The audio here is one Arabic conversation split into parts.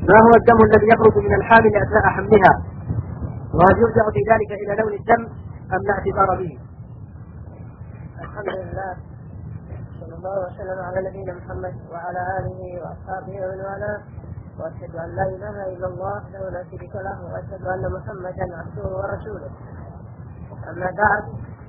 ما هو الدم الذي يخرج من الحامل أثناء حملها؟ وهل يرجع في ذلك إلى لون الدم أم لا اعتبار به؟ الحمد لله، صلى الله وسلم على نبينا محمد وعلى آله وأصحابه ومن والاه، وأشهد أن لا إله إلا الله وحده لا شريك له، وأشهد أن محمدا عبده ورسوله. أما بعد،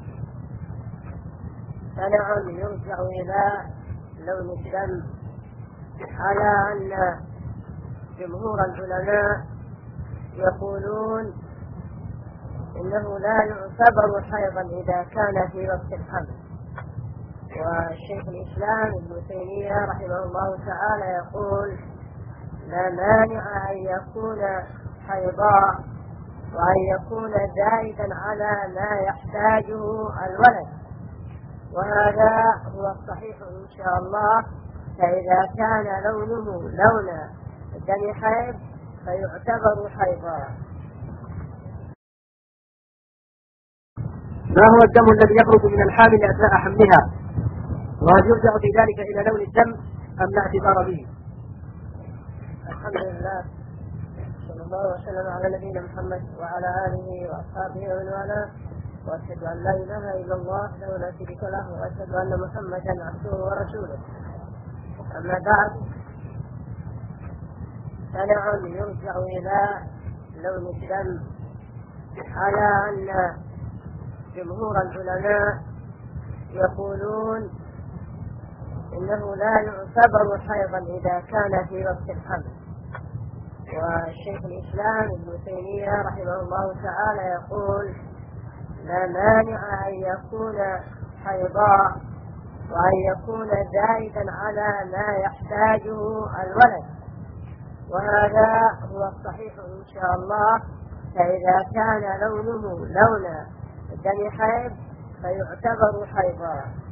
فنعم يرجع إلى لون الدم على أن جمهور العلماء يقولون إنه لا يعتبر حيضا إذا كان في وقت الحمل. والشيخ الإسلام ابن تيمية رحمه الله تعالى يقول: لا مانع أن يكون حيضا وأن يكون زائدا على ما يحتاجه الولد، وهذا هو الصحيح إن شاء الله. فإذا كان لونه لون دم حيض فيعتبر حيضا. ما هو الدم الذي يخرج من الحامل أثناء حملها؟ وهل يرجع في ذلك إلى لون الدم أم لا اعتبار به؟ الحمد لله، صلى الله وسلم على نبينا محمد وعلى آله وأصحابه ومن والاه، وأشهد أن لا إله إلا الله وحده لا شريك له، وأشهد أن محمدا عبده ورسوله. أما بعد، فنعم يرجع إلى لون الدم على أن جمهور العلماء يقولون إنه لا يعتبر حيضا إذا كان في وقت الحمل. والشيخ الإسلام ابن تيمية رحمه الله تعالى يقول: لا مانع أن يكون حيضا وأن يكون زائدا على ما يحتاجه الولد، وهذا هو الصحيح إن شاء الله. فإذا كان لونه لون دم حيض فيعتبر حيضا.